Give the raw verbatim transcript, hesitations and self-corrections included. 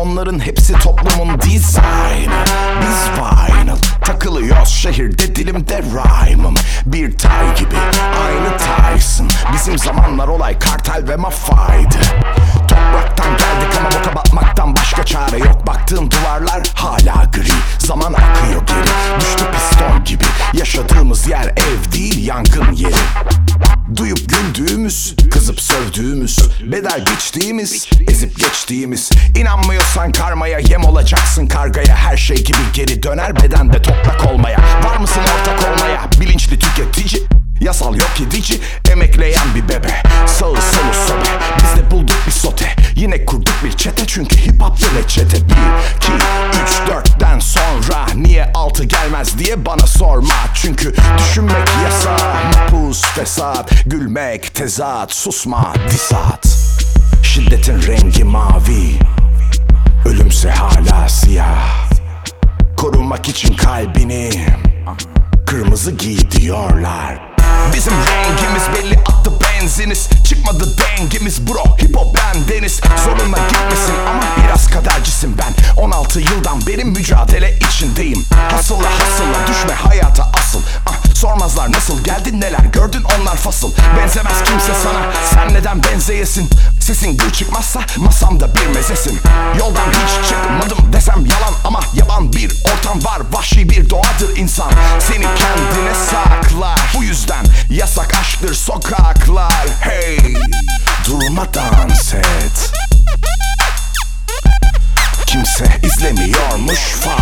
onların hepsi toplumun dizaynı. Biz vinyl takılıyoruz şehirde, dilimde rhyme'ım bir tay gibi, aynı Tyson. Bizim zamanlar olay kartel ve mafyaydı. Topraktan geldik ama boka batmaktan başka çare yok. Baktığın duvarlar hala gri, zaman akıyor geri. Düştü piston gibi, yaşadığımız yer ev değil yangın yeri. Duyup güldüğümüz, kızıp sövdüğümüz, bedel biçtiğimiz, ezip geçtiğimiz. İnanmıyorsan karmaya yem olacaksın kargaya. Her şey gibi geri döner bedende toprak olmaya. Var mısın ortak olmaya? Bilinçli tüketici, yasal yok edici, emekleyen bir bebe. Sağı solu sobe, biz de bulduk bir sote. Yine kurduk bir çete çünkü hip hop'ta reçete. Bir, iki, üç, dörtten sonra niye altı gelmez diye bana sorma. Çünkü düşünmek yasak, mapus fesat, gülmek tezat, susma disat. Şiddetin rengi mavi, ölümse hala siyah. Korumak için kalbini kırmızı giy diyorlar. Bizim rengimiz belli, attı benziniz. Çıkmadı dengimiz bro, hip hop bendeniz. Zoruna gitmesin ama biraz kadercisin ben. On altı yıldan beri mücadele içindeyim. Hasılla hasılla düşme hayata asıl. ah, Sormazlar nasıl geldin, neler gördün, onlar fasıl. Benzemez kimse sana, sen neden benzeyesin? Sesin gür çıkmazsa masamda bir mezesin. Yoldan hiç çıkmadım desem yalan ama yaban bir ortam var. Vahşi bir doğadır insan, seni kendine saklar. Bu yüzden yasak aşktır sokaklar. Hey, durma dans et. Kimse izlemiyormuş fark.